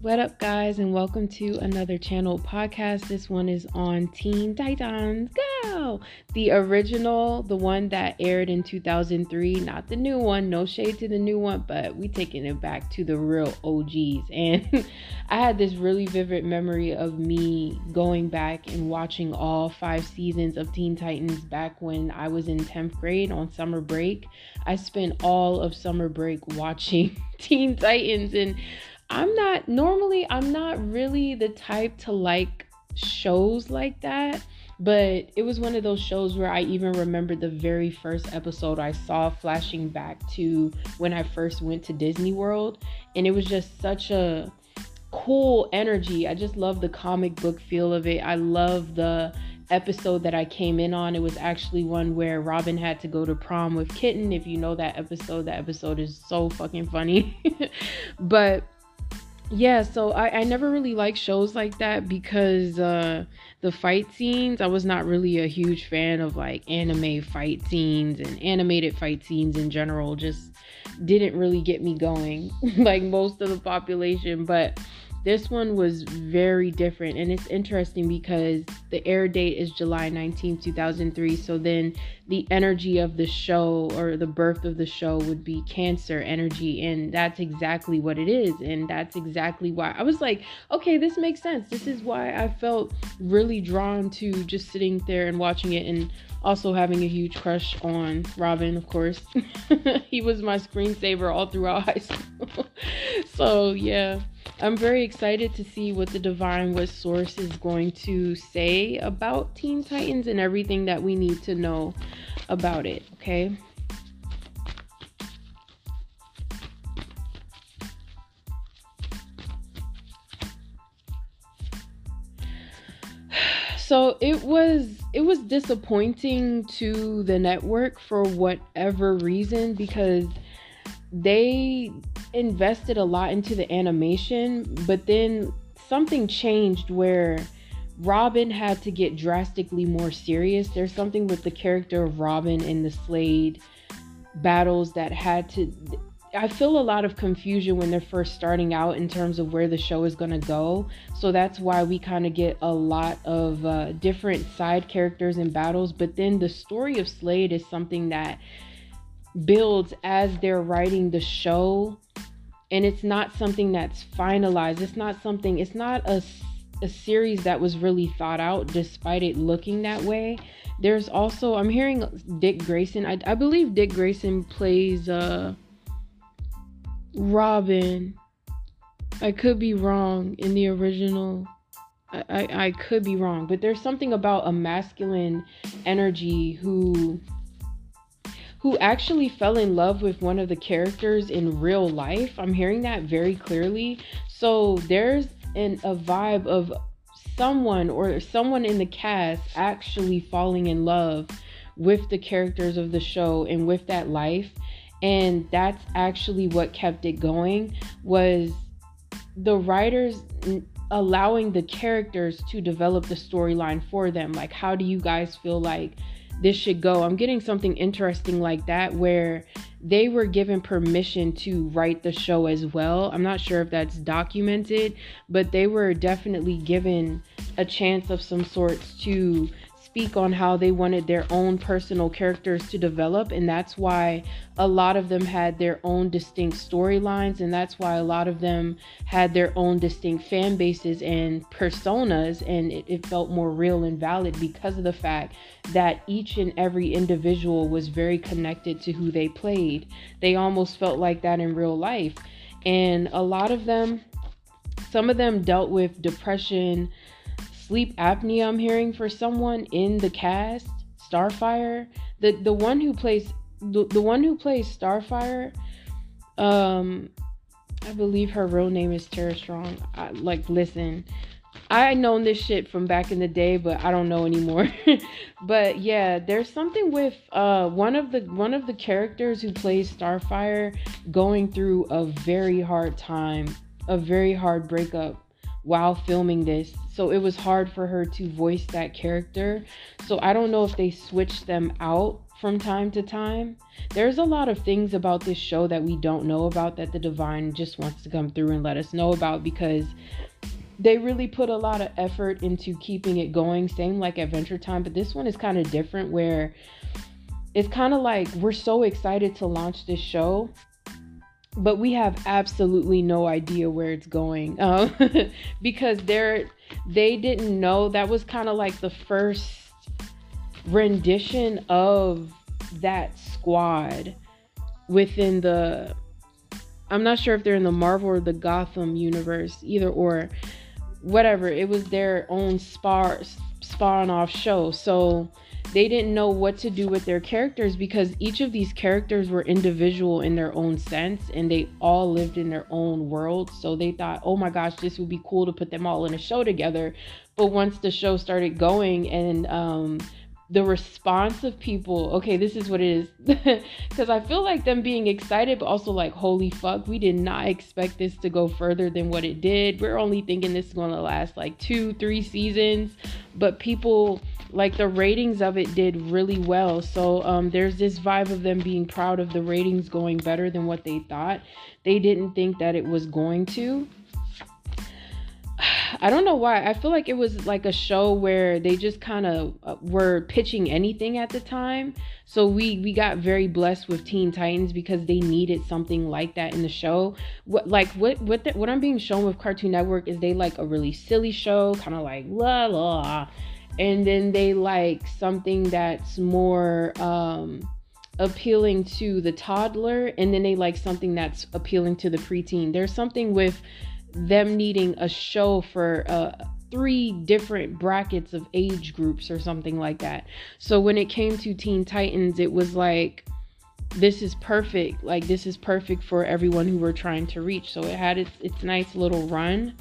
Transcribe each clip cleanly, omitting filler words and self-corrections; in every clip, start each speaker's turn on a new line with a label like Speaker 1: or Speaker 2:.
Speaker 1: What up, guys, and welcome to another channel podcast. This one is on Teen Titans Go! The original, the one that aired in 2003, not the new one. No shade to the new one, but we taking it back to the real OGs. And I had this really vivid memory of me going back and watching all 5 seasons of Teen Titans back when I was in 10th grade on summer break. I spent all of summer break watching Teen Titans, and I'm not really the type to like shows like that, but it was one of those shows where I even remember the very first episode I saw flashing back to when I first went to Disney World, and it was just such a cool energy. I just love the comic book feel of it. I love the episode that I came in on. It was actually one where Robin had to go to prom with Kitten. If you know that episode is so fucking funny. But yeah, so I never really liked shows like that because the fight scenes, I was not really a huge fan of like anime fight scenes, and animated fight scenes in general just didn't really get me going like most of the population. But this one was very different, and it's interesting because the air date is July 19, 2003. So then the energy of the show, or the birth of the show, would be Cancer energy, and that's exactly what it is. And that's exactly why I was like, okay, this makes sense. This is why I felt really drawn to just sitting there and watching it, and also having a huge crush on Robin, of course. He was my screensaver all throughout high school. So yeah, I'm very excited to see what the Divine West source is going to say about Teen Titans and everything that we need to know about it, okay? So it was disappointing to the network for whatever reason, because they invested a lot into the animation, but then something changed where Robin had to get drastically more serious. There's something with the character of Robin in the Slade battles that I feel a lot of confusion when they're first starting out in terms of where the show is going to go. So that's why we kind of get a lot of different side characters and battles. But then the story of Slade is something that builds as they're writing the show, and it's not something that's finalized. It's not a series that was really thought out, despite it looking that way. There's also, I'm hearing Dick Grayson. I believe Dick Grayson plays Robin. I could be wrong in the original. I could be wrong, but there's something about a masculine energy who actually fell in love with one of the characters in real life. I'm hearing that very clearly. So there's a vibe of someone in the cast actually falling in love with the characters of the show and with that life. And that's actually what kept it going, was the writers allowing the characters to develop the storyline for them. Like, how do you guys feel like this should go? I'm getting something interesting like that, where they were given permission to write the show as well. I'm not sure if that's documented, but they were definitely given a chance of some sorts to speak on how they wanted their own personal characters to develop. And that's why a lot of them had their own distinct storylines, and that's why a lot of them had their own distinct fan bases and personas, and it felt more real and valid because of the fact that each and every individual was very connected to who they played. They almost felt like that in real life. And a lot of them, some of them dealt with depression, sleep apnea. I'm hearing for someone in the cast, Starfire, the one who plays Starfire, I believe her real name is Tara Strong. Listen, I known this shit from back in the day, but I don't know anymore. But yeah, there's something with one of the characters who plays Starfire going through a very hard time, a very hard breakup while filming this. So it was hard for her to voice that character. So I don't know if they switched them out from time to time. There's a lot of things about this show that we don't know about that the Divine just wants to come through and let us know about, because they really put a lot of effort into keeping it going, same like Adventure Time. But this one is kind of different, where it's kind of like we're so excited to launch this show, but we have absolutely no idea where it's going, because they didn't know. That was kind of like the first rendition of that squad within the, I'm not sure if they're in the Marvel or the Gotham universe, either or, whatever. It was their own spawn off show. So they didn't know what to do with their characters, because each of these characters were individual in their own sense, and they all lived in their own world. So they thought, oh my gosh, this would be cool to put them all in a show together. But once the show started going, and the response of people, okay, this is what it is. Because I feel like them being excited, but also like, holy fuck, we did not expect this to go further than what it did. We're only thinking this is going to last like 2-3 seasons, but people, like, the ratings of it did really well. So there's this vibe of them being proud of the ratings going better than what they thought. They didn't think that it was going to. I don't know why. I feel like it was like a show where they just kind of were pitching anything at the time. So we got very blessed with Teen Titans, because they needed something like that in the show. What I'm being shown with Cartoon Network is they like a really silly show, kind of like la la, and then they like something that's more appealing to the toddler, and then they like something that's appealing to the preteen. There's something with them needing a show for 3 different brackets of age groups or something like that. So when it came to Teen Titans, it was like, this is perfect. Like, this is perfect for everyone who we're trying to reach. So it had its nice little run.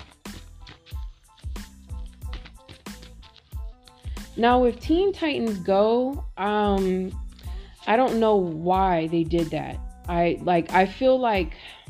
Speaker 1: Now with Teen Titans Go, I don't know why they did that. I feel like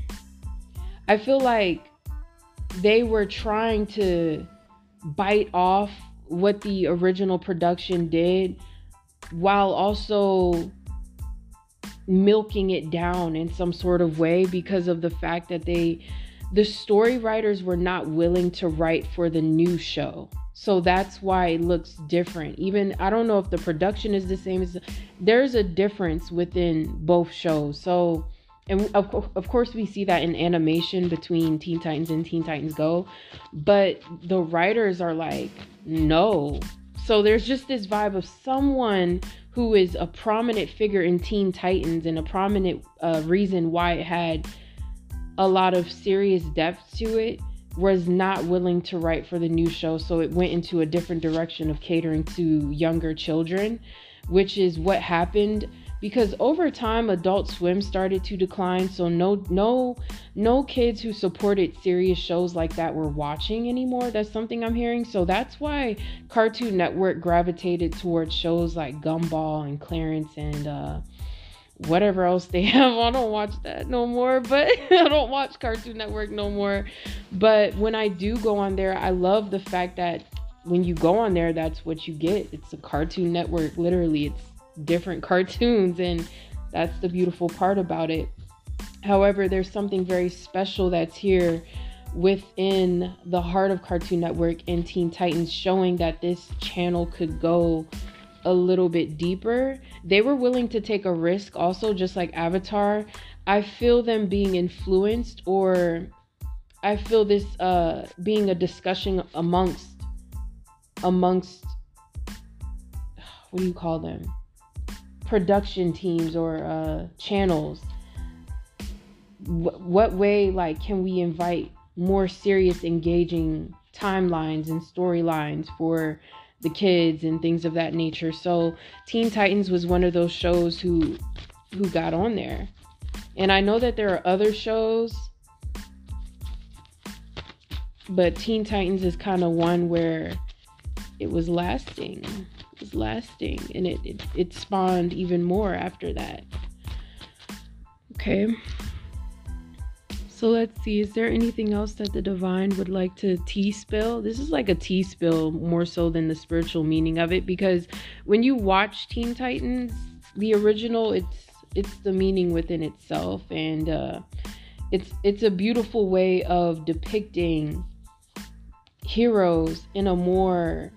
Speaker 1: they were trying to bite off what the original production did, while also milking it down in some sort of way, because of the fact that the story writers were not willing to write for the new show. So that's why it looks different. Even, I don't know if the production is the same. There's a difference within both shows. So, and of course we see that in animation between Teen Titans and Teen Titans Go, but the writers are like, no. So there's just this vibe of someone who is a prominent figure in Teen Titans, and a prominent reason why it had a lot of serious depth to it, was not willing to write for the new show. So it went into a different direction of catering to younger children, which is what happened. Because over time, Adult Swim started to decline, so no kids who supported serious shows like that were watching anymore. That's something I'm hearing. So that's why Cartoon Network gravitated towards shows like Gumball and Clarence and whatever else they have. I don't watch that no more, but I don't watch Cartoon Network no more. But when I do go on there, I love the fact that when you go on there, that's what you get. It's a Cartoon Network, literally. It's different cartoons, and that's the beautiful part about it. However, there's something very special that's here within the heart of Cartoon Network and Teen Titans, showing that this channel could go a little bit deeper. They were willing to take a risk also, just like Avatar. I feel them being influenced, or I feel this being a discussion amongst what do you call them? Production teams or channels. What way, like, can we invite more serious, engaging timelines and storylines for the kids and things of that nature? So Teen Titans was one of those shows who got on there. And I know that there are other shows, but Teen Titans is kind of one where it was lasting. And it spawned even more after that. Okay, so let's see, is there anything else that the Divine would like to tea spill? This is like a tea spill more so than the spiritual meaning of it, because when you watch Teen Titans, the original, it's the meaning within itself, and it's a beautiful way of depicting heroes in a more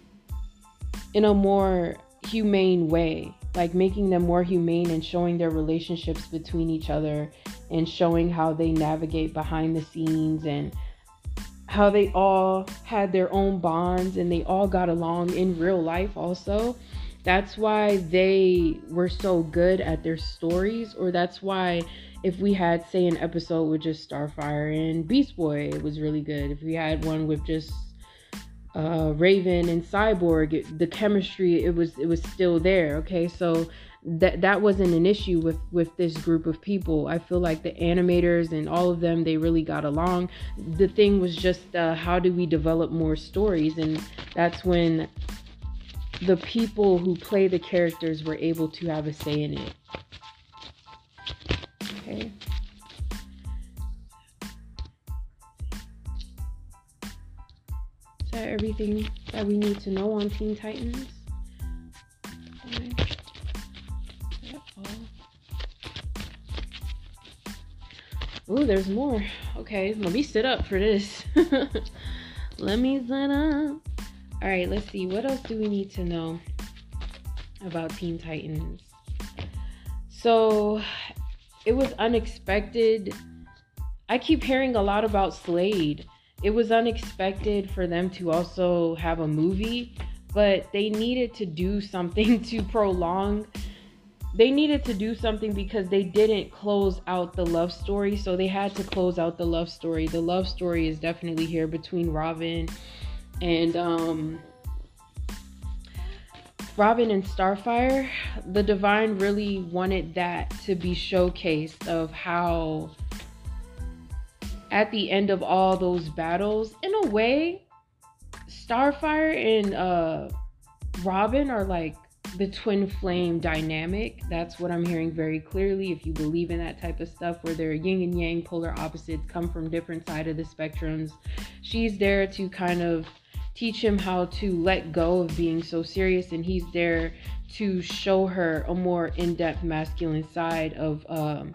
Speaker 1: humane way, like making them more humane and showing their relationships between each other and showing how they navigate behind the scenes and how they all had their own bonds and they all got along in real life also. That's why they were so good at their stories, or that's why if we had, say, an episode with just Starfire and Beast Boy, it was really good. If we had one with just Raven and Cyborg, the chemistry, it was still there. Okay, so that wasn't an issue with this group of people. I feel like the animators and all of them, they really got along. The thing was just how do we develop more stories, and that's when the people who play the characters were able to have a say in it. Okay. Is that everything that we need to know on Teen Titans? Okay. Ooh, there's more. Okay, let me sit up for this. Let me sit up. All right, let's see. What else do we need to know about Teen Titans? So, it was unexpected. I keep hearing a lot about Slade. It was unexpected for them to also have a movie, but they needed to do something to prolong. They needed to do something because they didn't close out the love story, so they had to close out the love story. The love story is definitely here between Robin and Starfire. The Divine really wanted that to be showcased, of how at the end of all those battles, in a way, Starfire and Robin are like the twin flame dynamic. That's what I'm hearing very clearly. If you believe in that type of stuff, where they're yin and yang, polar opposites, come from different side of the spectrums, she's there to kind of teach him how to let go of being so serious, and he's there to show her a more in-depth masculine side of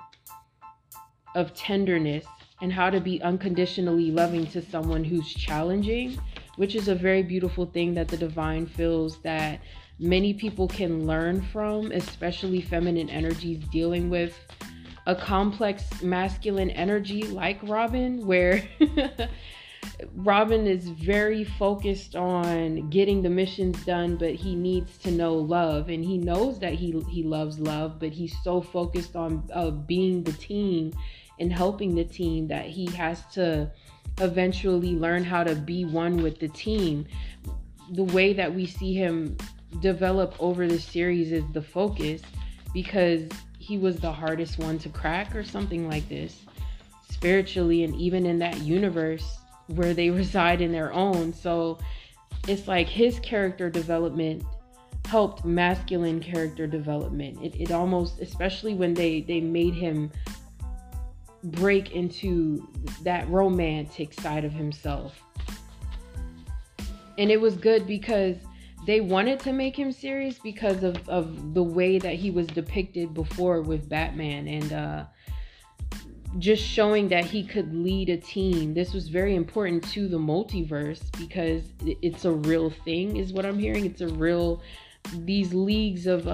Speaker 1: tenderness and how to be unconditionally loving to someone who's challenging, which is a very beautiful thing that the Divine feels that many people can learn from, especially feminine energies dealing with a complex masculine energy like Robin, where Robin is very focused on getting the missions done, but he needs to know love, and he knows that he loves love, but he's so focused on being the team and helping the team that he has to eventually learn how to be one with the team. The way that we see him develop over the series is the focus, because he was the hardest one to crack or something like this spiritually, and even in that universe where they reside in their own. So it's like his character development helped masculine character development. It almost, especially when they made him break into that romantic side of himself. And it was good because they wanted to make him serious because of the way that he was depicted before with Batman, and just showing that he could lead a team. This was very important to the multiverse because it's a real thing, is what I'm hearing. It's a real, these leagues of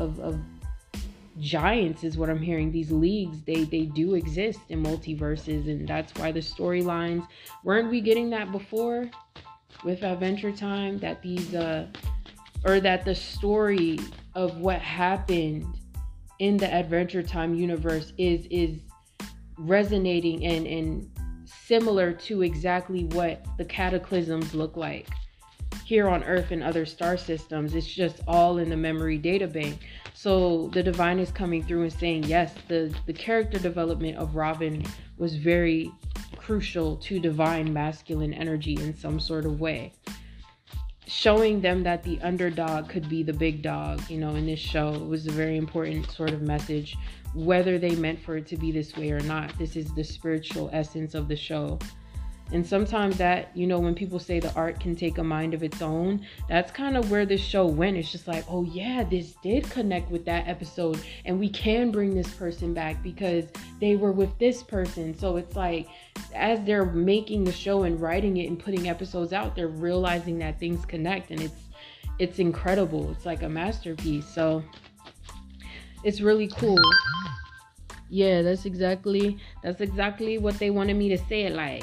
Speaker 1: giants is what I'm hearing. These leagues, they do exist in multiverses, and that's why the storylines, weren't we getting that before with Adventure Time, that these or that the story of what happened in the Adventure Time universe is resonating and similar to exactly what the cataclysms look like here on Earth and other star systems. It's just all in the memory data bank. So the Divine is coming through and saying, yes, the character development of Robin was very crucial to Divine masculine energy in some sort of way. Showing them that the underdog could be the big dog, in this show. It was a very important sort of message, whether they meant for it to be this way or not. This is the spiritual essence of the show. And sometimes that, you know, when people say the art can take a mind of its own, that's kind of where this show went. It's just like, oh yeah, this did connect with that episode, and we can bring this person back because they were with this person. So it's like, as they're making the show and writing it and putting episodes out, they're realizing that things connect, and it's incredible. It's like a masterpiece. So it's really cool. Yeah, that's exactly what they wanted me to say it like.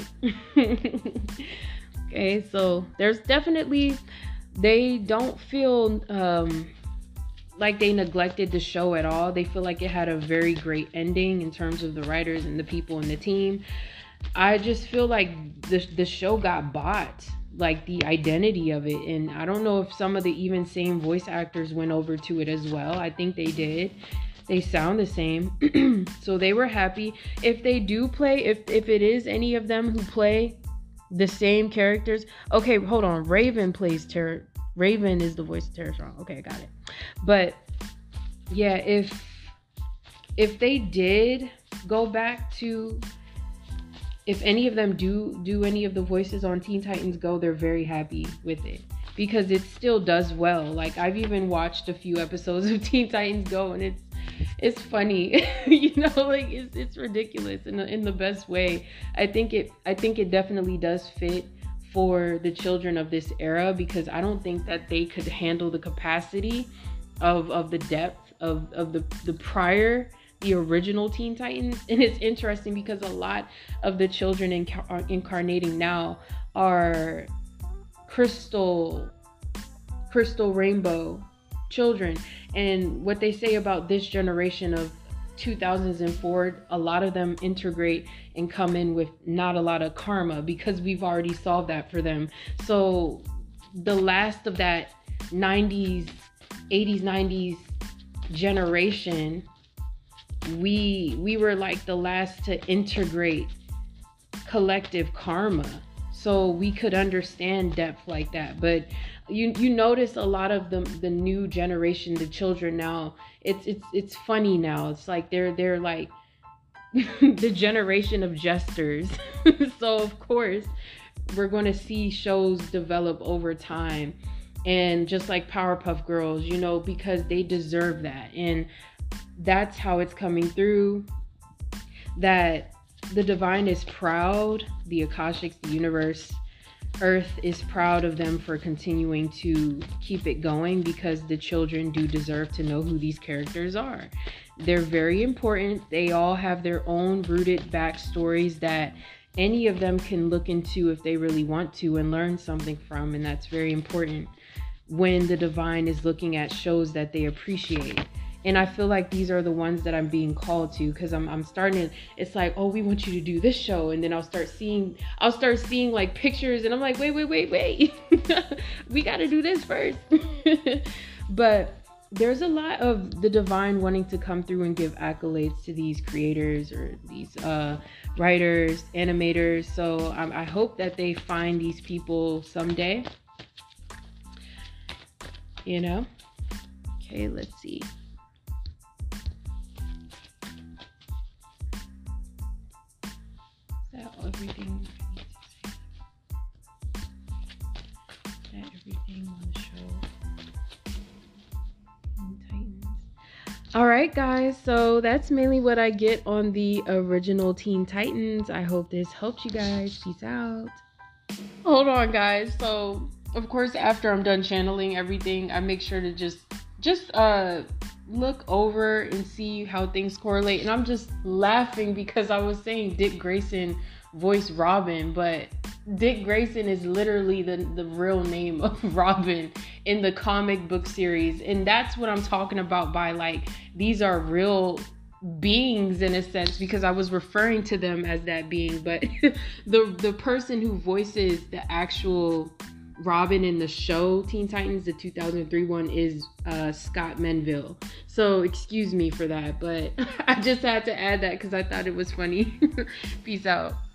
Speaker 1: Okay, so there's definitely, they don't feel like they neglected the show at all. They feel like it had a very great ending in terms of the writers and the people and the team. I just feel like the show got bought, like the identity of it. And I don't know if some of the even same voice actors went over to it as well. I think they did. They sound the same. So they were happy. If they do play, if it is any of them who play the same characters. Okay, hold on. Raven is the voice of Tara Strong. Okay, I got it. But yeah, if they did go back to, if any of them do any of the voices on Teen Titans Go, they're very happy with it because it still does well. Like, I've even watched a few episodes of Teen Titans Go, and it's funny. You know, like it's ridiculous in the best way. I think it definitely does fit for the children of this era, because I don't think that they could handle the capacity of the depth of the original Teen Titans. And it's interesting because a lot of the children incarnating now are crystal rainbow children. And what they say about this generation of 2000s and forward, a lot of them integrate and come in with not a lot of karma because we've already solved that for them. So the last of that 80s 90s generation, we were like the last to integrate collective karma, so we could understand depth like that. But you notice a lot of the new generation, the children now, it's funny now. It's like they're like the generation of jesters. So of course we're going to see shows develop over time, and just like Powerpuff Girls, you know, because they deserve that. And that's how it's coming through, that the divine is proud, the Akashics, the universe, Earth is proud of them for continuing to keep it going, because the children do deserve to know who these characters are. They're very important. They all have their own rooted backstories that any of them can look into if they really want to and learn something from, and that's very important when the divine is looking at shows that they appreciate. And I feel like these are the ones that I'm being called to, because I'm starting to, it's like, oh, we want you to do this show. And then I'll start seeing like pictures, and I'm like, wait. We got to do this first. But there's a lot of the divine wanting to come through and give accolades to these creators or these writers, animators. So I hope that they find these people someday, you know? Okay, let's see. Everything on the show. Titans. All right, guys, so that's mainly what I get on the original Teen Titans. I hope this helped you guys. Peace out. Hold on, guys. So of course, after I'm done channeling everything, I make sure to just look over and see how things correlate. And I'm just laughing because I was saying Dick Grayson voiced Robin, but Dick Grayson is literally the real name of Robin in the comic book series. And that's what I'm talking about by like, these are real beings in a sense, because I was referring to them as that being. But the person who voices the actual Robin in the show Teen Titans, the 2003 one, is Scott Menville. So excuse me for that, but I just had to add that because I thought it was funny. Peace out.